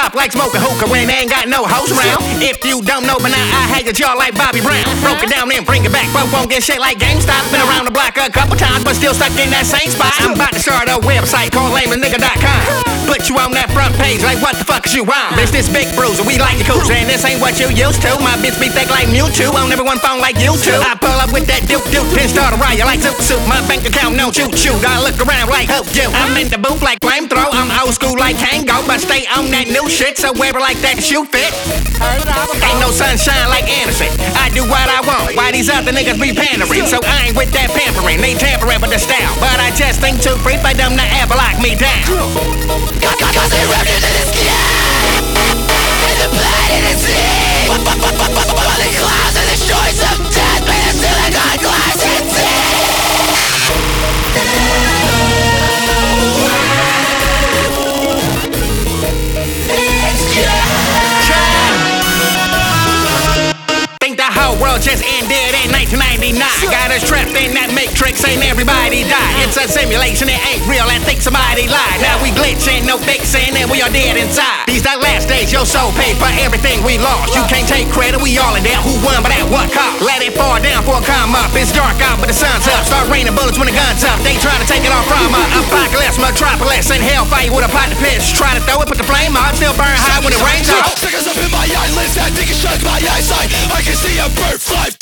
pop like smoking hookah when they ain't got no hoes around. If you don't know, but now I had your jaw like Bobby Brown. Broke it down and bring it back, but won't get shit like GameStop. Been around the block a couple times, but still stuck in that same spot. I'm about to start a website called LameNigga.com. Put you on that front page like what the fuck is you on? Bitch, this big bruiser, we like your coochie, and this ain't what you used to. My bitch be thick like Mewtwo, on everyone phone like you too. I pull up with that duke, then start a riot like Zoop Soup. My bank account no choo-choo, I look around like hope you. I'm in the booth like flamethrower, I'm old school like Tango, but stay on that new shit, so wear it like that shoe fit. Ain't no sunshine like Anderson, I do what I want, why these other niggas be pandering? So I ain't with that pampering, they tampering with the style, but I just think too free for them to ever lock me down. Cause they wrapped into the sky, and the blood in the sea. While the clouds and the shores of death made of silicon glass and Think the whole world just ended in 1999. Got us trapped in that matrix, ain't everybody died. It's a simulation, it ain't real, I think somebody lied. Now we glitching, no fixing, and we are dead inside. These the last days, your soul paid for everything we lost. You can't take credit, we all in there. Who won, but at what cost? Let it fall down before it come up. It's dark out, but the sun's up. Start raining bullets when the gun's up. They trying to take it all from us. Apocalypse, metropolis, and hellfire with a pot to piss. Try to throw it, put the flame on, still burn high when it rains out. Fingers up in my eyelids, that thing shut my eyesight. I can see a bird fly